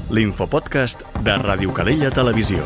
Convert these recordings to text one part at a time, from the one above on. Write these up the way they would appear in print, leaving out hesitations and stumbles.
l'infopodcast de Ràdio Calella Televisió.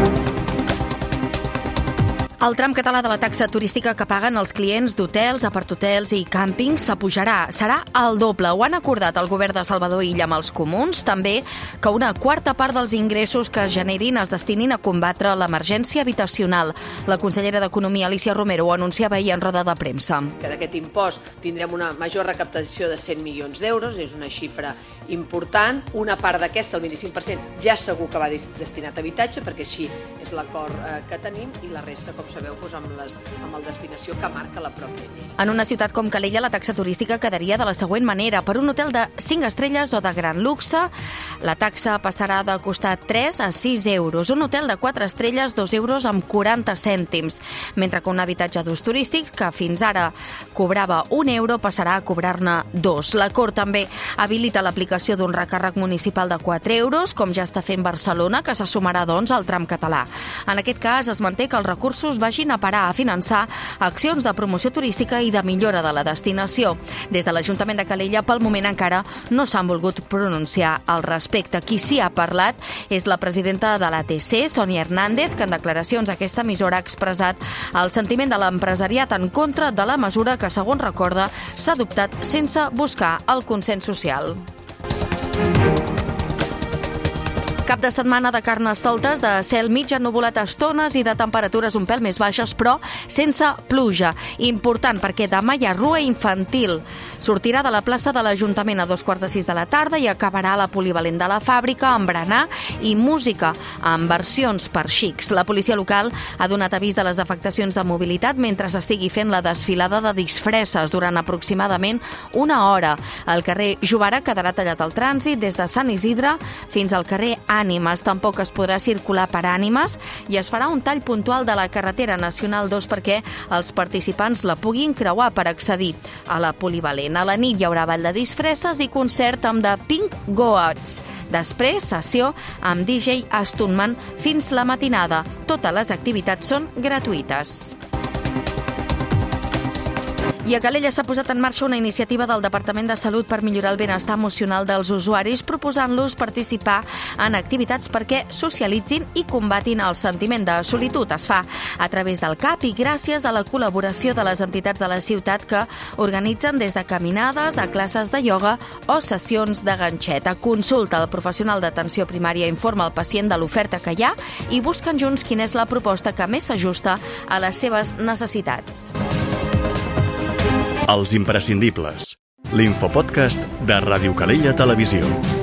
El tram català de la taxa turística que paguen els clients d'hotels, aparthotels i càmpings s'apujarà. Serà el doble. Ho han acordat el govern de Salvador Illa amb els comuns. També que una quarta part dels ingressos que es generin es destinin a combatre l'emergència habitacional. La consellera d'Economia, Alícia Romero, ho anunciava ahir en roda de premsa. Que d'aquest impost tindrem una major recaptació de 100 milions d'euros, és una xifra important. Una part d'aquesta, el 25%, ja segur que va destinat a habitatge, perquè així és l'acord que tenim, i la resta, com sabeu, amb la destinació que marca la pròpia llei. En una ciutat com Calella, la taxa turística quedaria de la següent manera. Per un hotel de 5 estrelles o de gran luxe, la taxa passarà de costar 3 a 6 euros. Un hotel de 4 estrelles, 2 euros amb 40 cèntims. Mentre que un habitatge d'ús turístic, que fins ara cobrava 1 euro, passarà a cobrar-ne 2. L'acord també habilita l'aplicació d'un recàrrec municipal de 4 euros, com ja està fent Barcelona, que se sumarà, doncs, al tram català. En aquest cas, es manté que els recursos vagin a parar a finançar accions de promoció turística i de millora de la destinació. Des de l'Ajuntament de Calella, pel moment encara no s'han volgut pronunciar al respecte. Qui sí ha parlat és la presidenta de l'ATC, Sònia Hernández, que en declaracions a aquesta emissora ha expressat el sentiment de l'empresariat en contra de la mesura que, segons recorda, s'ha adoptat sense buscar el consens social. Cap de setmana de carnestoltes, de cel mig ennuvolat a estones i de temperatures un pèl més baixes, però sense pluja. Important, perquè demà hi ha rua infantil. Sortirà de la plaça de l'Ajuntament a 5:15 de la tarda i acabarà a la polivalent de la fàbrica amb berenar i música, amb versions per xics. La policia local ha donat avís de les afectacions de mobilitat mentre s'estigui fent la desfilada de disfresses durant aproximadament una hora. El carrer Jovara quedarà tallat al trànsit des de Sant Isidre fins al carrer Ànimes. Tampoc es podrà circular per Ànimes i es farà un tall puntual de la carretera nacional 2 perquè els participants la puguin creuar per accedir a la polivalent. A la nit hi haurà ball de disfresses i concert amb The Pink Goats. Després, sessió amb DJ Astunman fins la matinada. Totes les activitats són gratuïtes. I a Calella s'ha posat en marxa una iniciativa del Departament de Salut per millorar el benestar emocional dels usuaris, proposant-los participar en activitats perquè socialitzin i combatin el sentiment de solitud. Es fa a través del CAP i gràcies a la col·laboració de les entitats de la ciutat que organitzen des de caminades a classes de ioga o sessions de ganxeta. Consulta el professional d'atenció primària, informa al pacient de l'oferta que hi ha i busquen junts quina és la proposta que més s'ajusta a les seves necessitats. Els imprescindibles. L'infopodcast de Ràdio Calella Televisió.